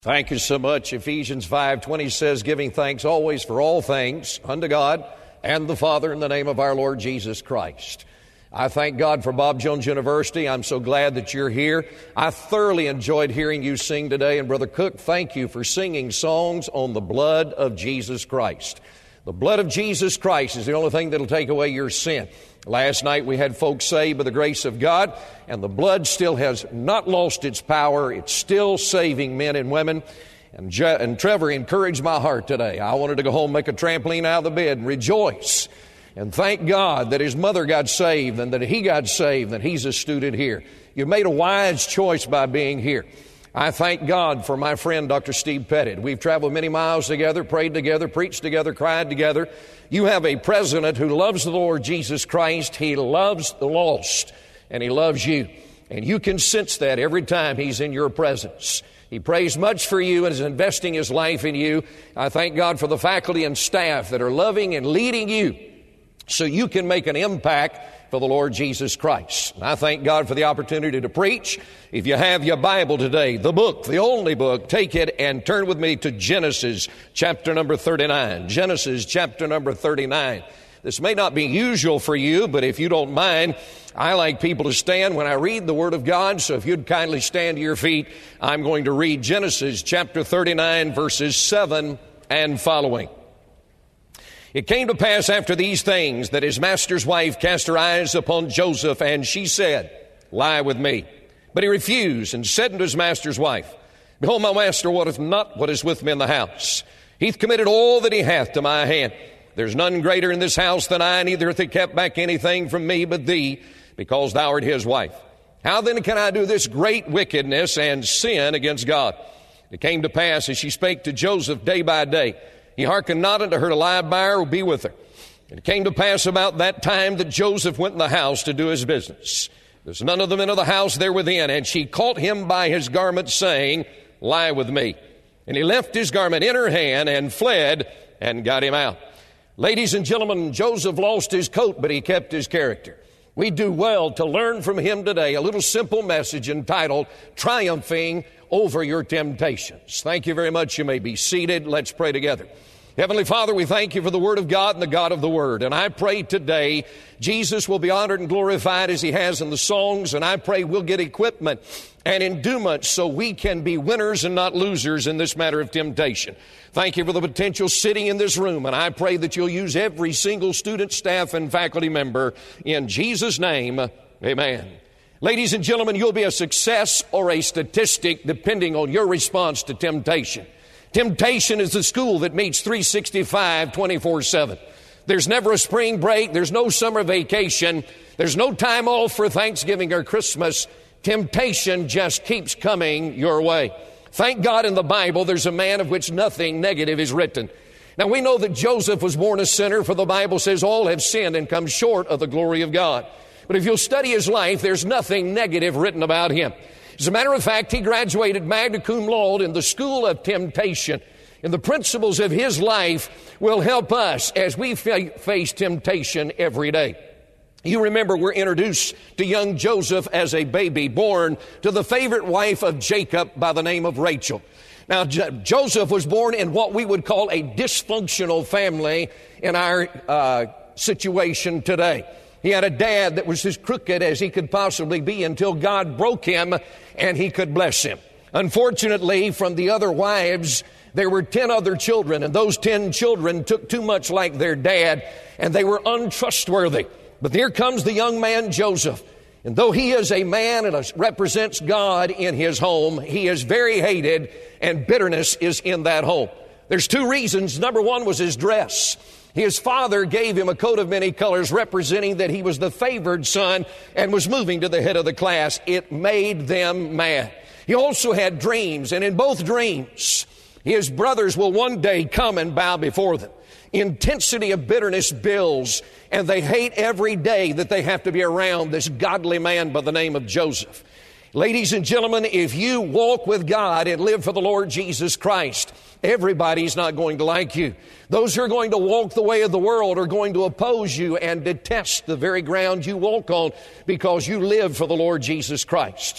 Thank you so much. Ephesians 5:20 says, giving thanks always for all things unto God and the Father in the name of our Lord Jesus Christ. I thank God for Bob Jones University. I'm so glad that you're here. I thoroughly enjoyed hearing you sing today. And Brother Cook, thank you for singing songs on the blood of Jesus Christ. The blood of Jesus Christ is the only thing that'll take away your sin. Last night we had folks saved by the grace of God, and the blood still has not lost its power. It's still saving men and women. And Trevor encouraged my heart today. I wanted to go home, make a trampoline out of the bed, and rejoice. And thank God that his mother got saved and that he got saved, and he's a student here. You made a wise choice by being here. I thank God for my friend, Dr. Steve Pettit. We've traveled many miles together, prayed together, preached together, cried together. You have a president who loves the Lord Jesus Christ. He loves the lost, and he loves you. And you can sense that every time he's in your presence. He prays much for you and is investing his life in you. I thank God for the faculty and staff that are loving and leading you so you can make an impact for the Lord Jesus Christ. And I thank God for the opportunity to preach. If you have your Bible today, the book, the only book, take it and turn with me to Genesis chapter number 39. Genesis chapter number 39. This may not be usual for you, but if you don't mind, I like people to stand when I read the Word of God. So if you'd kindly stand to your feet, I'm going to read Genesis chapter 39, verses 7 and following. It came to pass after these things that his master's wife cast her eyes upon Joseph, and she said, lie with me. But he refused and said unto his master's wife, behold, my master wotteth not what is with me in the house. He hath committed all that he hath to my hand. There's none greater in this house than I, neither hath he kept back anything from me but thee, because thou art his wife. How then can I do this great wickedness and sin against God? It came to pass as she spake to Joseph day by day, he hearkened not unto her to lie by her or be with her. And it came to pass about that time that Joseph went in the house to do his business. There's none of them into the house there within. And she caught him by his garment, saying, lie with me. And he left his garment in her hand and fled and got him out. Ladies and gentlemen, Joseph lost his coat, but he kept his character. We do well to learn from him today a little simple message entitled, Triumphing Over Your Temptations. Thank you very much. You may be seated. Let's pray together. Heavenly Father, we thank you for the Word of God and the God of the Word. And I pray today Jesus will be honored and glorified as he has in the songs. And I pray we'll get equipment and endowment so we can be winners and not losers in this matter of temptation. Thank you for the potential sitting in this room. And I pray that you'll use every single student, staff, and faculty member. In Jesus' name, amen. Ladies and gentlemen, you'll be a success or a statistic depending on your response to temptation. Temptation is the school that meets 365, 24/7. There's never a spring break. There's no summer vacation. There's no time off for Thanksgiving or Christmas. Temptation just keeps coming your way. Thank God in the Bible there's a man of which nothing negative is written. Now we know that Joseph was born a sinner, for the Bible says all have sinned and come short of the glory of God. But if you'll study his life, there's nothing negative written about him. As a matter of fact, he graduated magna cum laude in the school of temptation. And the principles of his life will help us as we face temptation every day. You remember we're introduced to young Joseph as a baby born to the favorite wife of Jacob by the name of Rachel. Now, Joseph was born in what we would call a dysfunctional family in our situation today. He had a dad that was as crooked as he could possibly be until God broke him and he could bless him. Unfortunately, from the other wives, there were 10 other children, and those 10 children took too much like their dad, and they were untrustworthy. But here comes the young man Joseph. And though he is a man and represents God in his home, he is very hated, and bitterness is in that home. There's two reasons. Number one was his dress. His father gave him a coat of many colors representing that he was the favored son and was moving to the head of the class. It made them mad. He also had dreams, and in both dreams, his brothers will one day come and bow before them. Intensity of bitterness builds, and they hate every day that they have to be around this godly man by the name of Joseph. Ladies and gentlemen, if you walk with God and live for the Lord Jesus Christ, everybody's not going to like you. Those who are going to walk the way of the world are going to oppose you and detest the very ground you walk on because you live for the Lord Jesus Christ.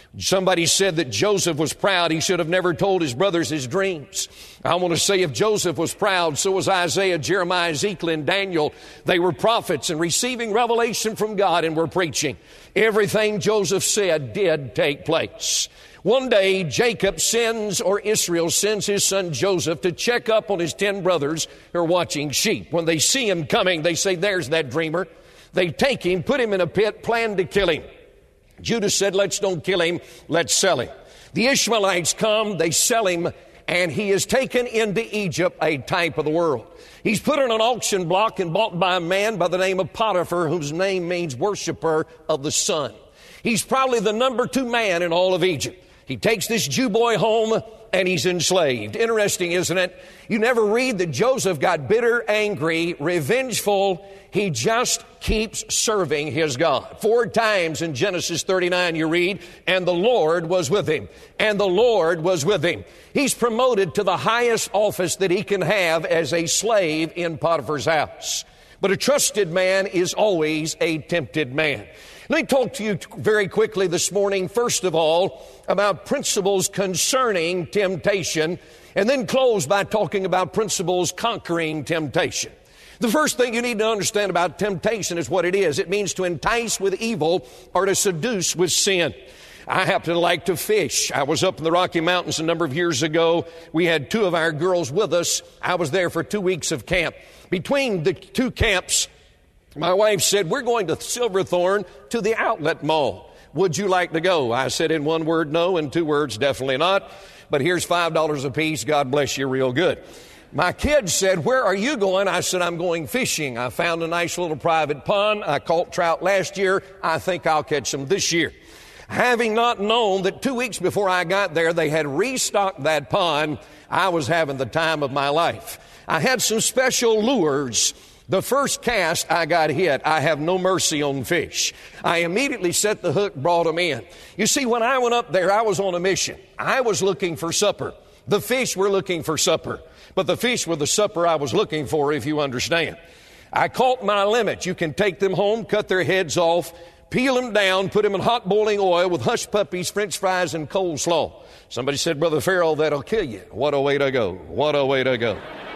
Somebody said that Joseph was proud. He should have never told his brothers his dreams. I want to say if Joseph was proud, so was Isaiah, Jeremiah, Ezekiel, and Daniel. They were prophets and receiving revelation from God and were preaching. Everything Joseph said did take place. One day, Jacob sends, or Israel sends his son Joseph to check up on his 10 brothers who are watching sheep. When they see him coming, they say, "There's that dreamer." They take him, put him in a pit, plan to kill him. Judah said, "Let's don't kill him, let's sell him." The Ishmaelites come, they sell him, and he is taken into Egypt, a type of the world. He's put on an auction block and bought by a man by the name of Potiphar, whose name means worshiper of the sun. He's probably the number 2 man in all of Egypt. He takes this Jew boy home and he's enslaved. Interesting, isn't it? You never read that Joseph got bitter, angry, revengeful. He just keeps serving his God. 4 times in Genesis 39 you read, "And the Lord was with him." And the Lord was with him. He's promoted to the highest office that he can have as a slave in Potiphar's house. But a trusted man is always a tempted man. Let me talk to you very quickly this morning, first of all, about principles concerning temptation, and then close by talking about principles conquering temptation. The first thing you need to understand about temptation is what it is. It means to entice with evil or to seduce with sin. I happen to like to fish. I was up in the Rocky Mountains a number of years ago. We had 2 of our girls with us. I was there for 2 weeks of camp. Between the 2 camps, my wife said, "We're going to Silverthorne to the outlet mall. Would you like to go?" I said in 1 word, no, in 2 words, definitely not. But here's $5 a piece. God bless you real good. My kids said, "Where are you going?" I said, "I'm going fishing. I found a nice little private pond. I caught trout last year. I think I'll catch them this year." Having not known that 2 weeks before I got there, they had restocked that pond, I was having the time of my life. I had some special lures. The first cast I got hit. I have no mercy on fish. I immediately set the hook, brought them in. You see, when I went up there, I was on a mission. I was looking for supper. The fish were looking for supper. But the fish were the supper I was looking for, if you understand. I caught my limit. You can take them home, cut their heads off, peel them down, put them in hot boiling oil with hush puppies, French fries, and coleslaw. Somebody said, "Brother Farrell, that'll kill you." What a way to go. What a way to go.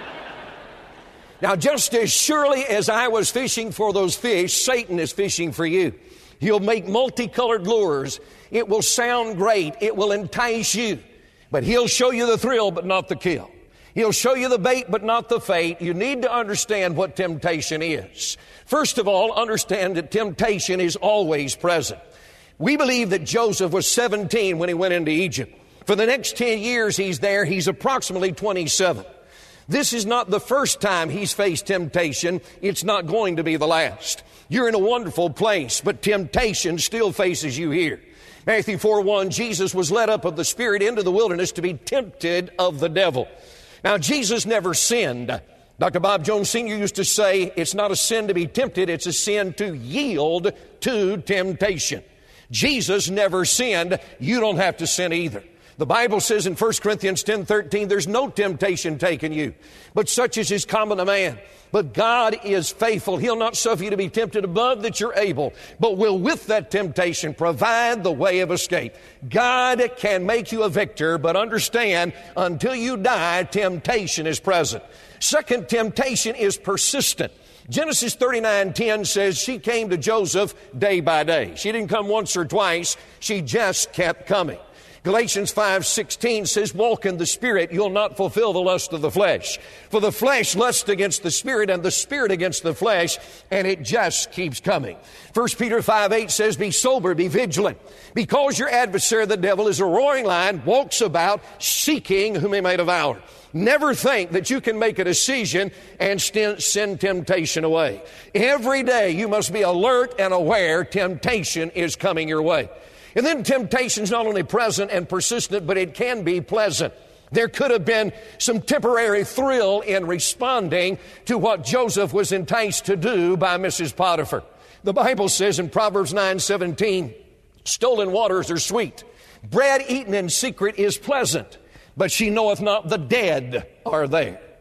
Now, just as surely as I was fishing for those fish, Satan is fishing for you. He'll make multicolored lures. It will sound great. It will entice you. But he'll show you the thrill, but not the kill. He'll show you the bait, but not the fate. You need to understand what temptation is. First of all, understand that temptation is always present. We believe that Joseph was 17 when he went into Egypt. For the next 10 years he's there. He's approximately 27. This is not the first time he's faced temptation. It's not going to be the last. You're in a wonderful place, but temptation still faces you here. Matthew 4:1, Jesus was led up of the Spirit into the wilderness to be tempted of the devil. Now, Jesus never sinned. Dr. Bob Jones Sr. used to say, it's not a sin to be tempted, it's a sin to yield to temptation. Jesus never sinned. You don't have to sin either. The Bible says in 1 Corinthians 10:13, there's no temptation taken you, but such as is common to man. But God is faithful. He'll not suffer you to be tempted above that you're able, but will with that temptation provide the way of escape. God can make you a victor, but understand, until you die, temptation is present. Second, temptation is persistent. Genesis 39:10 says she came to Joseph day by day. She didn't come once or twice. She just kept coming. Galatians 5:16 says, walk in the Spirit, you'll not fulfill the lust of the flesh. For the flesh lusts against the Spirit, and the Spirit against the flesh, and it just keeps coming. 1 Peter 5:8 says, be sober, be vigilant, because your adversary, the devil, is a roaring lion, walks about seeking whom he may devour. Never think that you can make a decision and send temptation away. Every day you must be alert and aware temptation is coming your way. And then temptation is not only present and persistent, but it can be pleasant. There could have been some temporary thrill in responding to what Joseph was enticed to do by Mrs. Potiphar. The Bible says in Proverbs 9:17, stolen waters are sweet. Bread eaten in secret is pleasant, but she knoweth not the dead are there.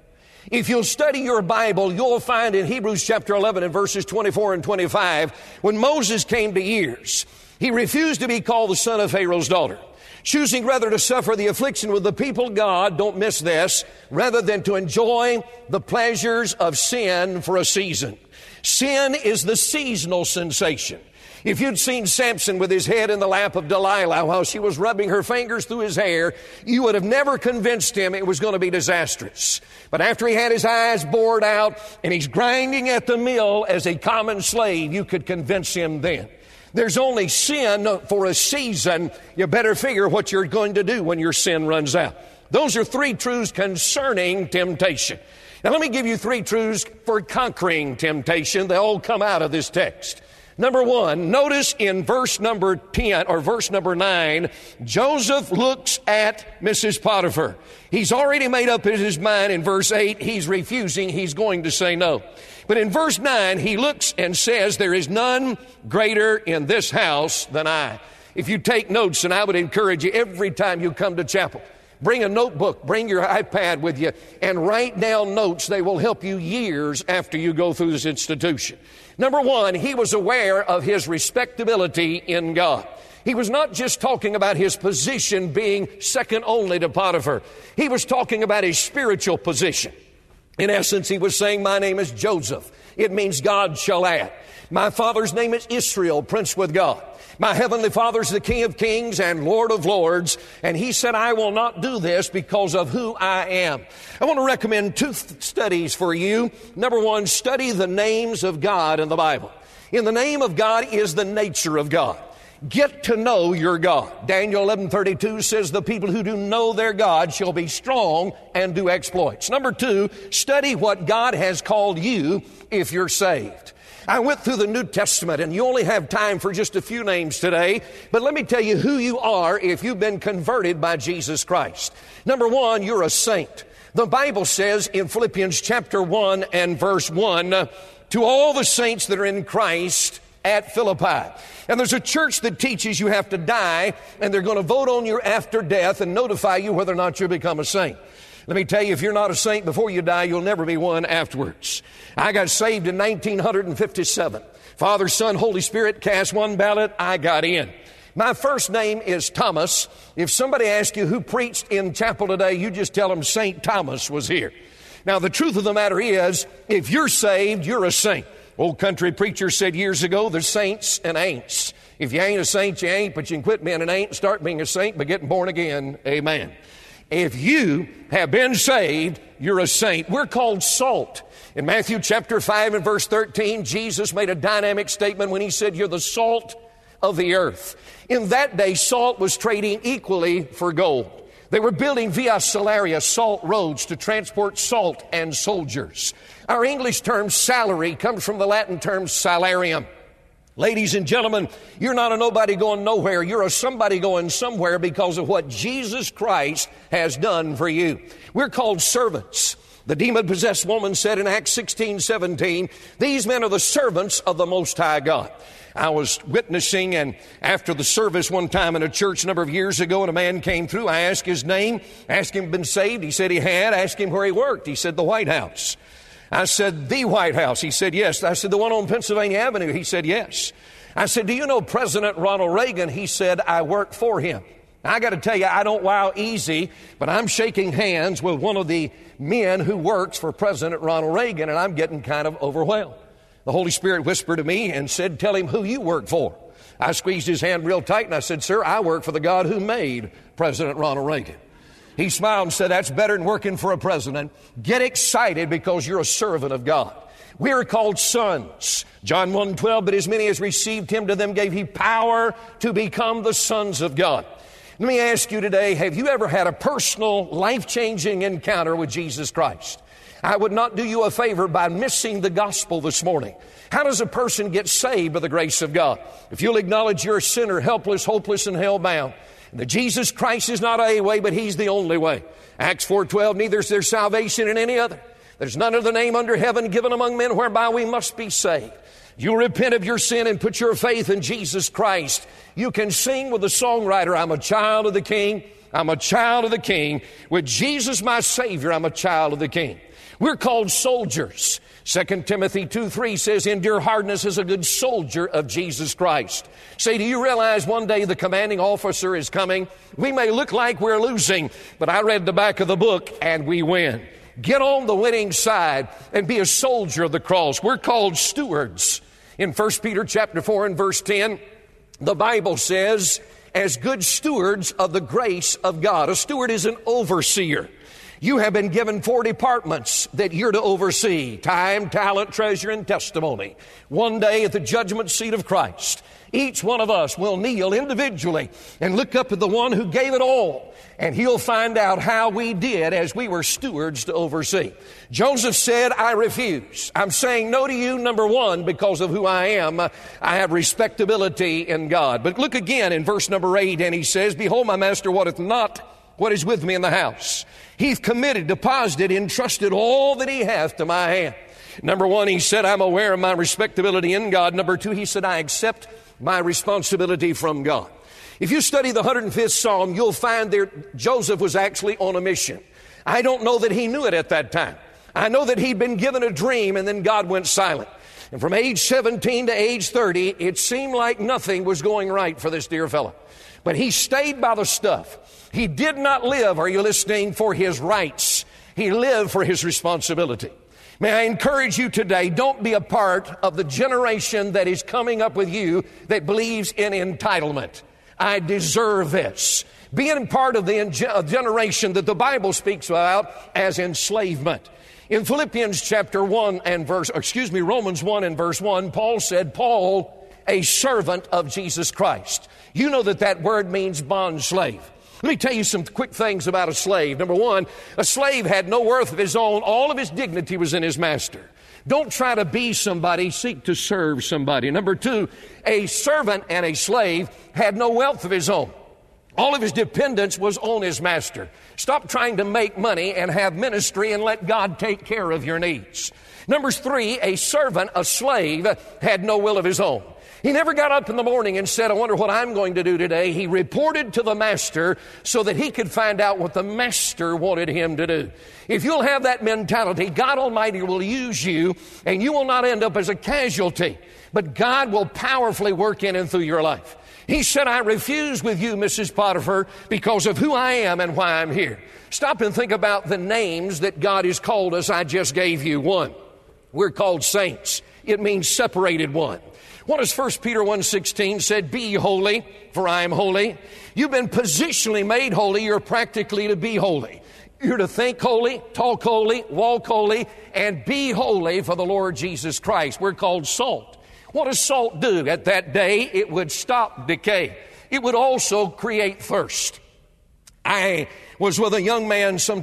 If you'll study your Bible, you'll find in Hebrews chapter 11 and verses 24 and 25, when Moses came to years, he refused to be called the son of Pharaoh's daughter, choosing rather to suffer the affliction with the people of God, don't miss this, rather than to enjoy the pleasures of sin for a season. Sin is the seasonal sensation. If you'd seen Samson with his head in the lap of Delilah while she was rubbing her fingers through his hair, you would have never convinced him it was going to be disastrous. But after he had his eyes bored out and he's grinding at the mill as a common slave, you could convince him then. There's only sin for a season. You better figure what you're going to do when your sin runs out. Those are three truths concerning temptation. Now let me give you three truths for conquering temptation. They all come out of this text. Number one, notice in verse number 10 or verse number 9, Joseph looks at Mrs. Potiphar. He's already made up in his mind in verse 8, he's refusing, he's going to say no. But in verse 9, he looks and says, there is none greater in this house than I. If you take notes, and I would encourage you every time you come to chapel, bring a notebook, bring your iPad with you, and write down notes. They will help you years after you go through this institution. Number one, he was aware of his respectability in God. He was not just talking about his position being second only to Potiphar. He was talking about his spiritual position. In essence, he was saying, my name is Joseph. It means God shall add. My father's name is Israel, prince with God. My heavenly Father's the King of kings and Lord of lords. And he said, I will not do this because of who I am. I want to recommend two studies for you. Number one, study the names of God in the Bible. In the name of God is the nature of God. Get to know your God. Daniel 11:32 says the people who do know their God shall be strong and do exploits. Number two, study what God has called you if you're saved. I went through the New Testament, and you only have time for just a few names today, but let me tell you who you are if you've been converted by Jesus Christ. Number one, you're a saint. The Bible says in Philippians chapter 1 and verse 1, to all the saints that are in Christ at Philippi. And there's a church that teaches you have to die, and they're going to vote on you after death and notify you whether or not you become a saint. Let me tell you, if you're not a saint before you die, you'll never be one afterwards. I got saved in 1957. Father, Son, Holy Spirit cast one ballot. I got in. My first name is Thomas. If somebody asks you who preached in chapel today, you just tell them St. Thomas was here. Now, the truth of the matter is, if you're saved, you're a saint. Old country preacher said years ago, there's saints and ain'ts. If you ain't a saint, you ain't, but you can quit being an ain't and start being a saint by getting born again. Amen. If you have been saved, you're a saint. We're called salt. In Matthew chapter 5 and verse 13, Jesus made a dynamic statement when he said, you're the salt of the earth. In that day, salt was trading equally for gold. They were building via salaria, salt roads, to transport salt and soldiers. Our English term salary comes from the Latin term salarium. Ladies and gentlemen, you're not a nobody going nowhere. You're a somebody going somewhere because of what Jesus Christ has done for you. We're called servants. The demon-possessed woman said in Acts 16:17, these men are the servants of the Most High God. I was witnessing, and after the service one time in a church a number of years ago, and a man came through. I asked his name, asked him if he'd been saved. He said he had. Asked him where he worked. He said the White House. I said, the White House? He said, yes. I said, the one on Pennsylvania Avenue? He said, yes. I said, do you know President Ronald Reagan? He said, I work for him. Now, I got to tell you, I don't wow easy, but I'm shaking hands with one of the men who works for President Ronald Reagan, and I'm getting kind of overwhelmed. The Holy Spirit whispered to me and said, tell him who you work for. I squeezed his hand real tight, and I said, sir, I work for the God who made President Ronald Reagan. He smiled and said, that's better than working for a president. Get excited because you're a servant of God. We are called sons. John 1:12, but as many as received him, to them gave he power to become the sons of God. Let me ask you today, have you ever had a personal, life-changing encounter with Jesus Christ? I would not do you a favor by missing the gospel this morning. How does a person get saved by the grace of God? If you'll acknowledge you're a sinner, helpless, hopeless, and hell-bound, that Jesus Christ is not a way, but he's the only way. Acts 4:12, neither is there salvation in any other. There's none other name under heaven given among men whereby we must be saved. You repent of your sin and put your faith in Jesus Christ. You can sing with the songwriter, I'm a child of the King. I'm a child of the King. With Jesus, my Savior, I'm a child of the King. We're called soldiers. 2 Timothy 2:3 says, endure hardness as a good soldier of Jesus Christ. Say, do you realize one day the commanding officer is coming? We may look like we're losing, but I read the back of the book and we win. Get on the winning side and be a soldier of the cross. We're called stewards. In 1 Peter chapter 4 and verse 10, the Bible says, as good stewards of the grace of God. A steward is an overseer. You have been given 4 departments that you're to oversee: time, talent, treasure, and testimony. One day at the judgment seat of Christ, each one of us will kneel individually and look up at the one who gave it all, and he'll find out how we did as we were stewards to oversee. Joseph said, I refuse. I'm saying no to you, number one, because of who I am. I have respectability in God. But look again in verse number 8, and he says, behold, my master wotteth not what is with me in the house. He's committed, deposited, entrusted all that he hath to my hand. Number one, he said, I'm aware of my respectability in God. Number two, he said, I accept my responsibility from God. If you study the 105th Psalm, you'll find there Joseph was actually on a mission. I don't know that he knew it at that time. I know that he'd been given a dream and then God went silent. And from age 17 to age 30, it seemed like nothing was going right for this dear fellow. But he stayed by the stuff. He did not live, are you listening, for his rights. He lived for his responsibility. May I encourage you today, don't be a part of the generation that is coming up with you that believes in entitlement. I deserve this. Being part of the generation that the Bible speaks about as enslavement. In Philippians chapter 1 and Romans 1 and verse 1, Paul said, Paul, a servant of Jesus Christ. You know that word means bond slave. Let me tell you some quick things about a slave. Number one, a slave had no worth of his own. All of his dignity was in his master. Don't try to be somebody, seek to serve somebody. Number two, a servant and a slave had no wealth of his own. All of his dependence was on his master. Stop trying to make money and have ministry and let God take care of your needs. Number three, a servant, a slave, had no will of his own. He never got up in the morning and said, I wonder what I'm going to do today. He reported to the master so that he could find out what the master wanted him to do. If you'll have that mentality, God Almighty will use you and you will not end up as a casualty, but God will powerfully work in and through your life. He said, I refuse with you, Mrs. Potiphar, because of who I am and why I'm here. Stop and think about the names that God has called us. I just gave you one. We're called saints. It means separated one. What does 1 Peter 1:16 said? Be holy, for I am holy. You've been positionally made holy. You're practically to be holy. You're to think holy, talk holy, walk holy, and be holy for the Lord Jesus Christ. We're called salt. What does salt do? At that day, it would stop decay. It would also create thirst. I was with a young man a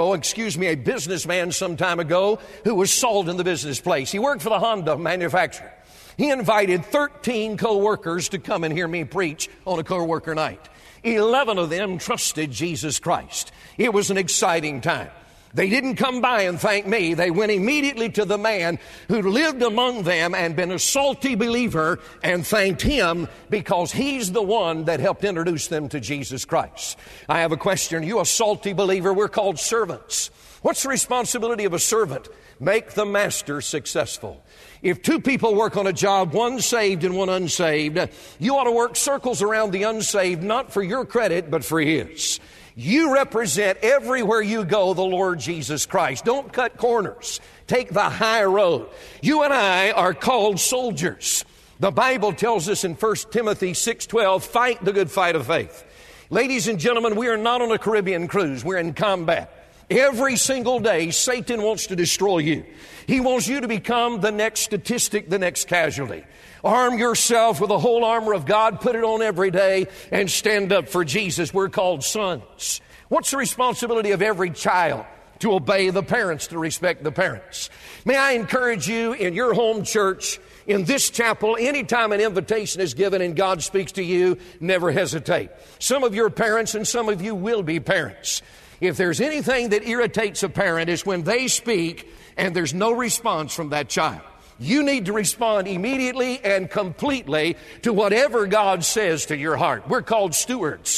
businessman some time ago, who was salt in the business place. He worked for the Honda manufacturer. He invited 13 co-workers to come and hear me preach on a co-worker night. 11 of them trusted Jesus Christ. It was an exciting time. They didn't come by and thank me. They went immediately to the man who lived among them and been a salty believer and thanked him because he's the one that helped introduce them to Jesus Christ. I have a question. Are you a salty believer? We're called servants. What's the responsibility of a servant? Make the master successful. If two people work on a job, one saved and one unsaved, you ought to work circles around the unsaved, not for your credit, but for his. You represent everywhere you go the Lord Jesus Christ. Don't cut corners. Take the high road. You and I are called soldiers. The Bible tells us in 1 Timothy 6:12, fight the good fight of faith. Ladies and gentlemen, we are not on a Caribbean cruise. We're in combat. Every single day, Satan wants to destroy you. He wants you to become the next statistic, the next casualty. Arm yourself with the whole armor of God, put it on every day, and stand up for Jesus. We're called sons. What's the responsibility of every child? To obey the parents, to respect the parents. May I encourage you in your home church, in this chapel, anytime an invitation is given and God speaks to you, never hesitate. Some of your parents and some of you will be parents. If there's anything that irritates a parent, is when they speak and there's no response from that child. You need to respond immediately and completely to whatever God says to your heart. We're called stewards.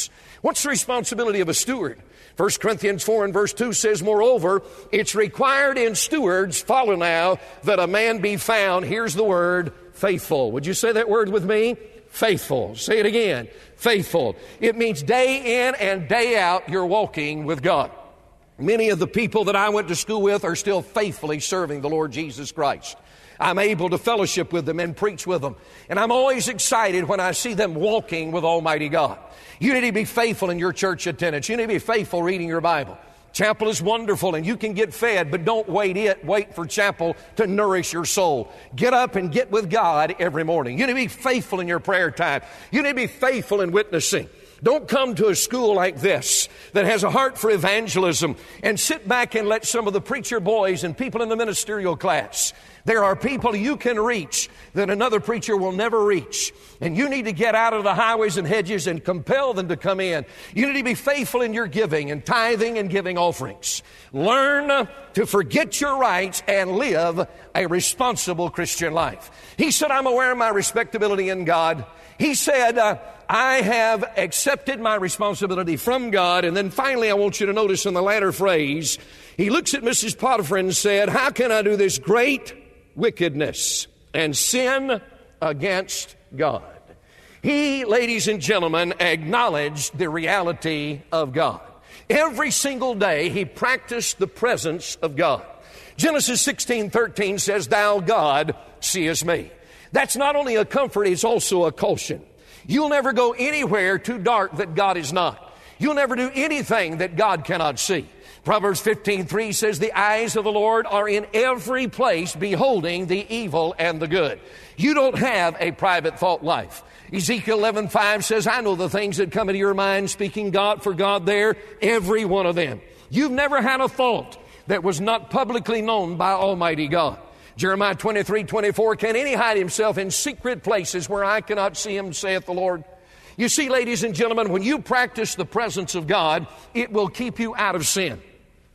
What's the responsibility of a steward? 1 Corinthians 4 and verse 2 says, moreover, it's required in stewards, follow now, that a man be found, here's the word, faithful. Would you say that word with me? Faithful. Say it again. Faithful. It means day in and day out you're walking with God. Many of the people that I went to school with are still faithfully serving the Lord Jesus Christ. I'm able to fellowship with them and preach with them. And I'm always excited when I see them walking with Almighty God. You need to be faithful in your church attendance. You need to be faithful reading your Bible. Chapel is wonderful and you can get fed, but don't wait for chapel to nourish your soul. Get up and get with God every morning. You need to be faithful in your prayer time. You need to be faithful in witnessing. Don't come to a school like this that has a heart for evangelism and sit back and let some of the preacher boys and people in the ministerial class. There are people you can reach that another preacher will never reach. And you need to get out of the highways and hedges and compel them to come in. You need to be faithful in your giving and tithing and giving offerings. Learn to forget your rights and live a responsible Christian life. He said, I'm aware of my respectability in God. He said, I have accepted my responsibility from God. And then finally, I want you to notice in the latter phrase, he looks at Mrs. Potiphar and said, how can I do this great wickedness and sin against God? He, ladies and gentlemen, acknowledged the reality of God. Every single day, he practiced the presence of God. Genesis 16:13 says, thou, God, seest me. That's not only a comfort, it's also a caution. You'll never go anywhere too dark that God is not. You'll never do anything that God cannot see. Proverbs 15:3 says, the eyes of the Lord are in every place, beholding the evil and the good. You don't have a private thought life. Ezekiel 11:5 says, I know the things that come into your mind, speaking God for God there, every one of them. You've never had a thought that was not publicly known by Almighty God. Jeremiah 23:24, can any hide himself in secret places where I cannot see him, saith the Lord? You see, ladies and gentlemen, when you practice the presence of God, it will keep you out of sin.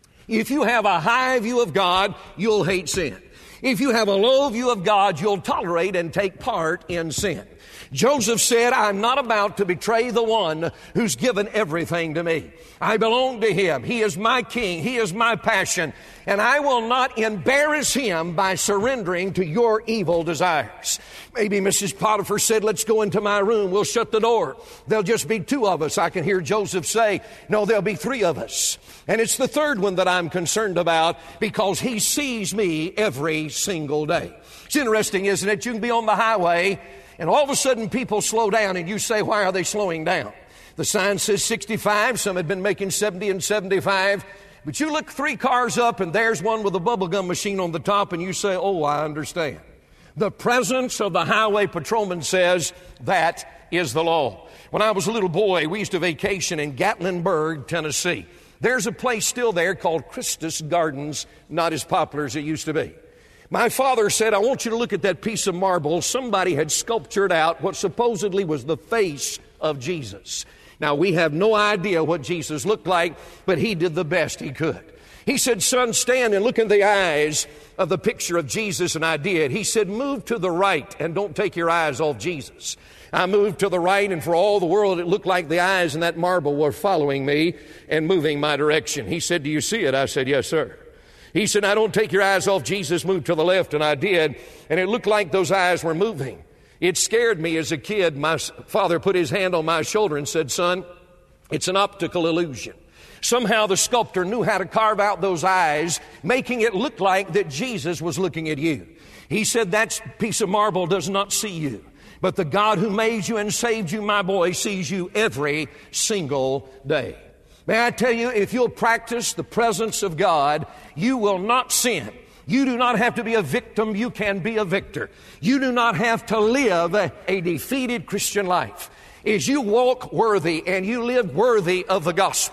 If you have a high view of God, you'll hate sin. If you have a low view of God, you'll tolerate and take part in sin. Joseph said, I'm not about to betray the one who's given everything to me. I belong to him. He is my king. He is my passion. And I will not embarrass him by surrendering to your evil desires. Maybe Mrs. Potiphar said, let's go into my room. We'll shut the door. There'll just be two of us. I can hear Joseph say, no, there'll be three of us. And it's the third one that I'm concerned about because he sees me every single day. It's interesting, isn't it? You can be on the highway and all of a sudden people slow down and you say, why are they slowing down? The sign says 65. Some had been making 70 and 75. But you look 3 cars up and there's one with a bubblegum machine on the top and you say, oh, I understand. The presence of the highway patrolman says that is the law. When I was a little boy, we used to vacation in Gatlinburg, Tennessee. There's a place still there called Christus Gardens, not as popular as it used to be. My father said, I want you to look at that piece of marble. Somebody had sculptured out what supposedly was the face of Jesus. Now, we have no idea what Jesus looked like, but he did the best he could. He said, son, stand and look in the eyes of the picture of Jesus, and I did. He said, move to the right and don't take your eyes off Jesus. I moved to the right, and for all the world, it looked like the eyes in that marble were following me and moving my direction. He said, do you see it? I said, yes, sir. He said, now don't take your eyes off Jesus, move to the left, and I did, and it looked like those eyes were moving. It scared me as a kid. My father put his hand on my shoulder and said, son, it's an optical illusion. Somehow the sculptor knew how to carve out those eyes, making it look like that Jesus was looking at you. He said, that piece of marble does not see you, but the God who made you and saved you, my boy, sees you every single day. May I tell you, if you'll practice the presence of God, you will not sin. You do not have to be a victim. You can be a victor. You do not have to live a defeated Christian life. As you walk worthy and you live worthy of the gospel,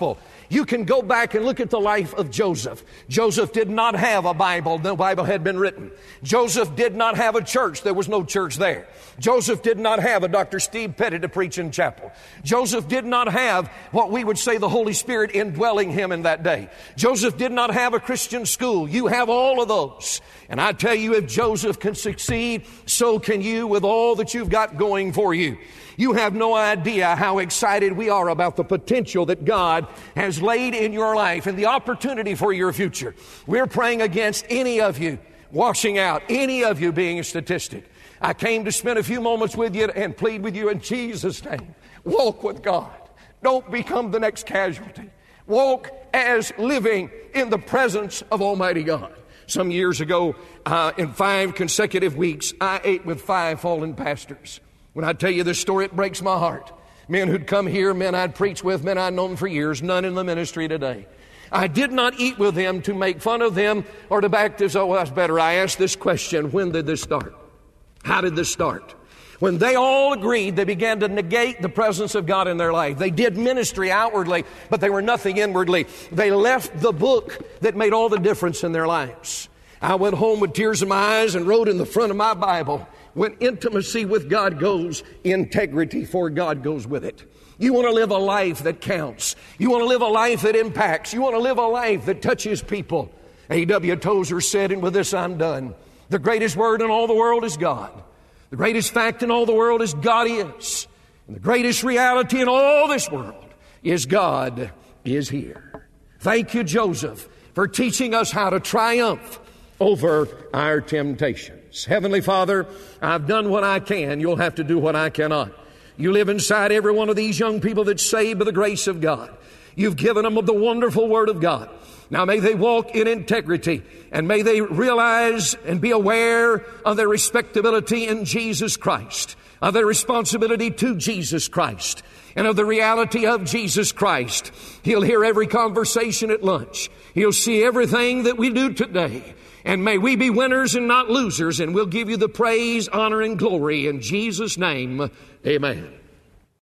You can go back and look at the life of Joseph. Joseph did not have a Bible. No Bible had been written. Joseph did not have a church. There was no church there. Joseph did not have a Dr. Steve Petty to preach in chapel. Joseph did not have what we would say the Holy Spirit indwelling him in that day. Joseph did not have a Christian school. You have all of those. And I tell you, if Joseph can succeed, so can you with all that you've got going for you. You have no idea how excited we are about the potential that God has laid in your life and the opportunity for your future. We're praying against any of you washing out, any of you being a statistic. I came to spend a few moments with you and plead with you in Jesus' name. Walk with God. Don't become the next casualty. Walk as living in the presence of Almighty God. Some years ago, in 5 consecutive weeks, I ate with 5 fallen pastors. When I tell you this story, it breaks my heart. Men who'd come here, men I'd preached with, men I'd known for years, none in the ministry today. I did not eat with them to make fun of them or to back this, oh, that's better. I asked this question, when did this start? How did this start? When they all agreed, they began to negate the presence of God in their life. They did ministry outwardly, but they were nothing inwardly. They left the book that made all the difference in their lives. I went home with tears in my eyes and wrote in the front of my Bible, when intimacy with God goes, integrity for God goes with it. You want to live a life that counts. You want to live a life that impacts. You want to live a life that touches people. A.W. Tozer said, and with this I'm done, the greatest word in all the world is God. The greatest fact in all the world is God is. And the greatest reality in all this world is God is here. Thank you, Joseph, for teaching us how to triumph over our temptations. Heavenly Father, I've done what I can. You'll have to do what I cannot. You live inside every one of these young people that's saved by the grace of God. You've given them the wonderful Word of God. Now may they walk in integrity, and may they realize and be aware of their respectability in Jesus Christ, of their responsibility to Jesus Christ, and of the reality of Jesus Christ. He'll hear every conversation at lunch. He'll see everything that we do today. And may we be winners and not losers, and we'll give you the praise, honor, and glory in Jesus' name. Amen.